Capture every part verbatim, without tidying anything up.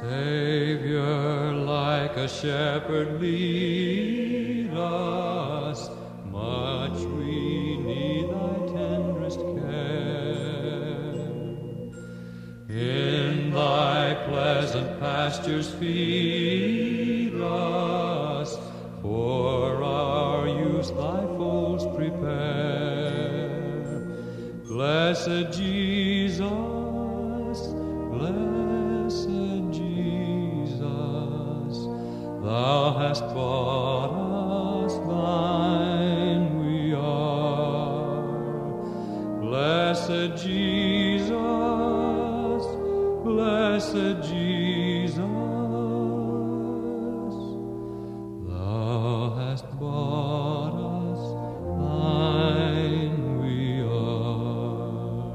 Savior, like a shepherd, lead us. Much we need thy tenderest care. In thy pleasant pastures feed us. For our use thy folds prepare. Blessed Jesus, blessed Jesus, thou hast bought us, thine we are. Blessed Jesus, blessed Jesus, thou hast bought us, thine we are.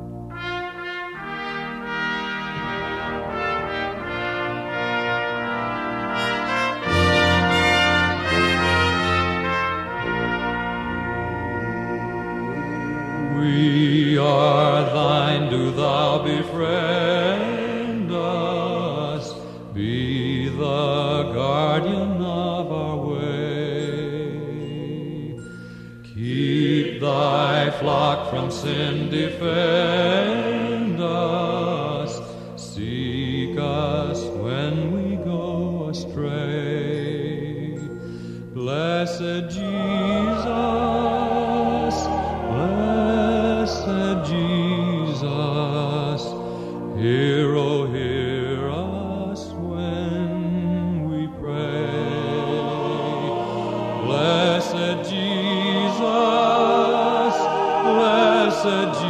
We are thine, do thou befriend us, be the guardian of our way. Keep thy flock from sin, defend us, seek us when we go astray. Blessed Jesus, blessed Jesus, hear, oh, hear us when we pray. Blessed Jesus, blessed